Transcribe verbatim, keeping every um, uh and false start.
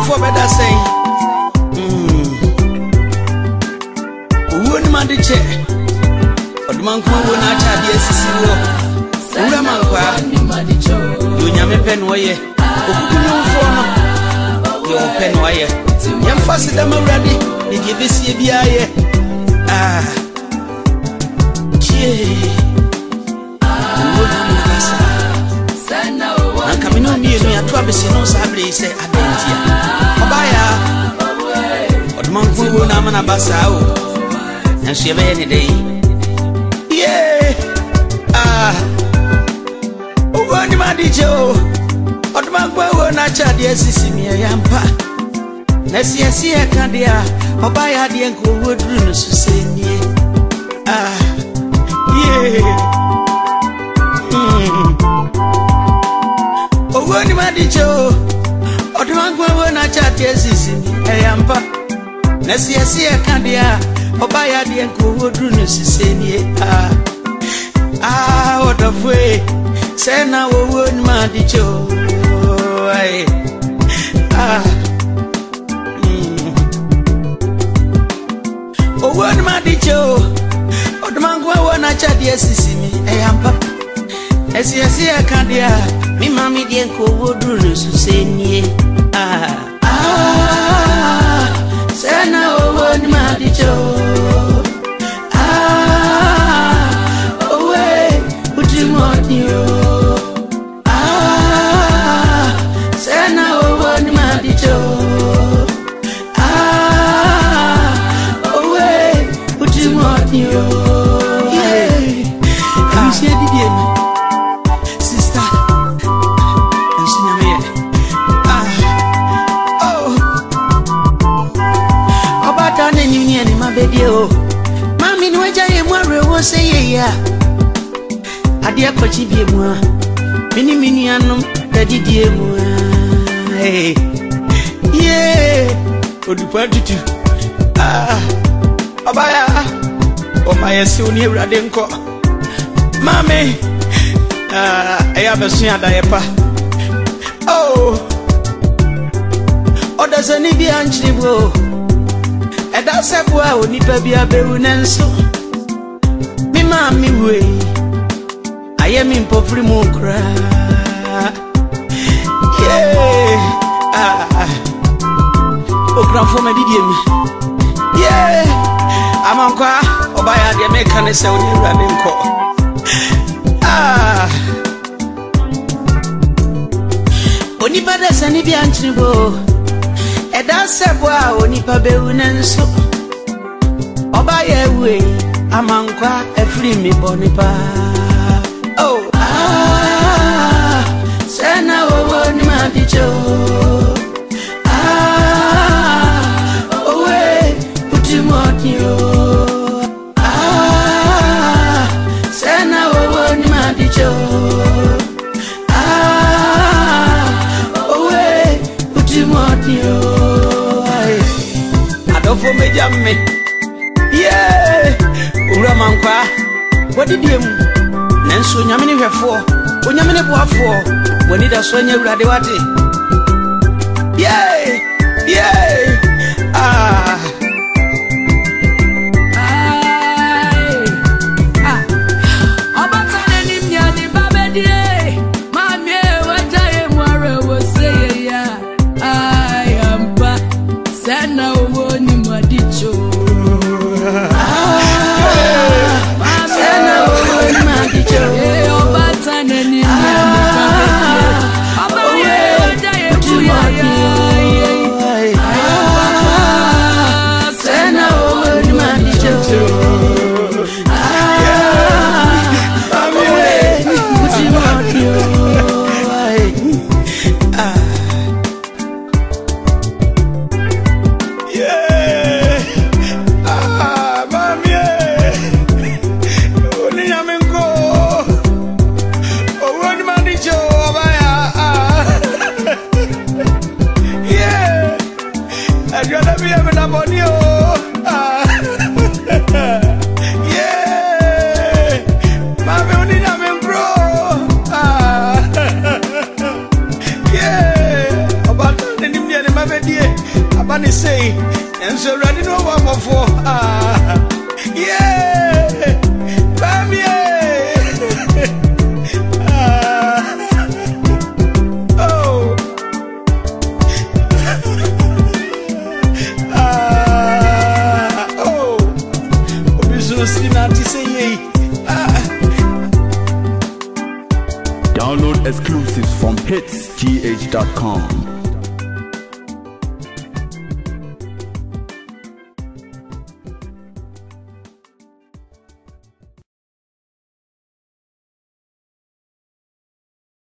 for better say. Hmm. Who man the chair? Or the man come when I chat yes, see you. Who am I? You nyame pen way. Your pen wire. Young fast them already. You give us a beer. Ah. Yeah. I'm coming on me and Travis in Osabri say, I don't hear. Obaya. But Monk will not man a bassao. And she have any day. Yeah. Ah. Oh, what am I did you? But Monk will not chat, yes, see me a yampa. Let's see, I see a candia. Obaya, the uncle would run to say, ah. Yeah. Hmm. Oh, what am I did you? Or do I go when I chat? Yes, is I am pa. Let's see, I see a candia. Or buy a dear cool drunus, say, ah, ah, what of way? Say now, what am I did you? Ah, oh, what am I did you? Or the man go when I chat? Yes, is me, I am pa. As you see, I can't hear me, mammy, the uncle would do this to say, ah, ah, say now, what my joe, ah, away, put you on you, ah, say now, what my joe, ah, away, put you on you, yeah, I'm sure the game. Mammy, no, I am say, yeah. I dear Cochi be moi. Mini minianum, daddy dear moi. Hey, yeah. What do you want to do? Ah, Abaya. Oh, my son here, Radenko. Mammy, ah, I have a son diaper. Oh, oh, there's a nibby and and that's a boy, Nipa be a beunenso. Me mammy way. I am in Pofri Mokra. Yeah. Ah. Oh, grand for my didier. Yeah. I'm on qua. Oh, by the American sound in running call. Ah. Only better than if you answer. E da sebwa onipa beunenso Obaye we amankwa efri mi bonipa Oh ah sena wo ni ma dicho Ah owe putimotio Ah sena wo ni ma dicho Ah owe putimotio for me, jammy. Yeah, Uramankwa. What did you? Nanso, Yamini have four. When Yamini have four. When it has Sonia Radewati. Yeah, yeah. Ah, ah. Obatan and Nimia, the Babadi. Mammy, what I am, Mara was saying, yeah. I am back. Sana. Hey, ah. Download exclusives from hits g h dot com.